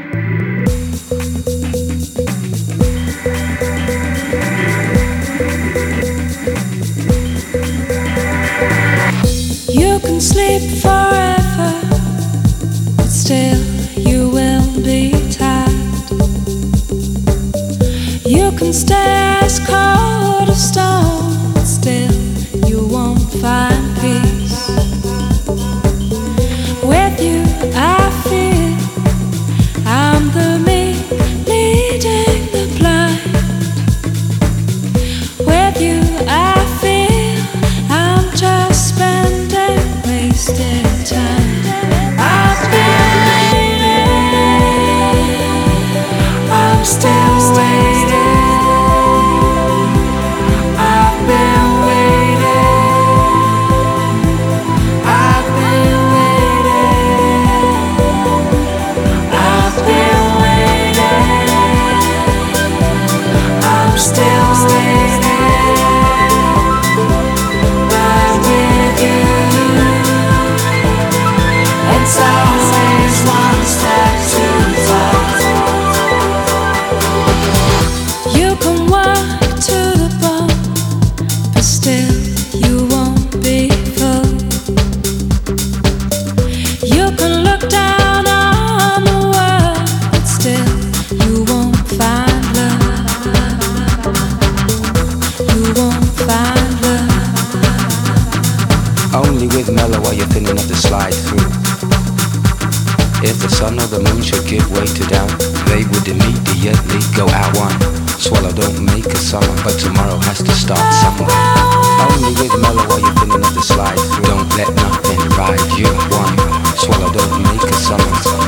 You can sleep forever, but still you will be tired. You can stay as cold as stone, but still you won't find peace. With you I feel I'm the me leading the blind. With you I feel I'm just spending wasted time. I've been waiting, I'm still waiting. I've been waiting, I've been waiting, I've been waiting, I'm still waiting. But with you, it's always one step too far. You can walk to the bone, but still you won't be full. You can look down on the world, but still you won't find love. You won't find love. Only with mellow are you thinning up the slide through. If the sun or the moon should give way to doubt, they would immediately go out one. Swallow don't make a summer, but tomorrow has to start somewhere. Only with mellow are you thinning up the slide through. Don't let nothing ride you one. Swallow don't make a summer,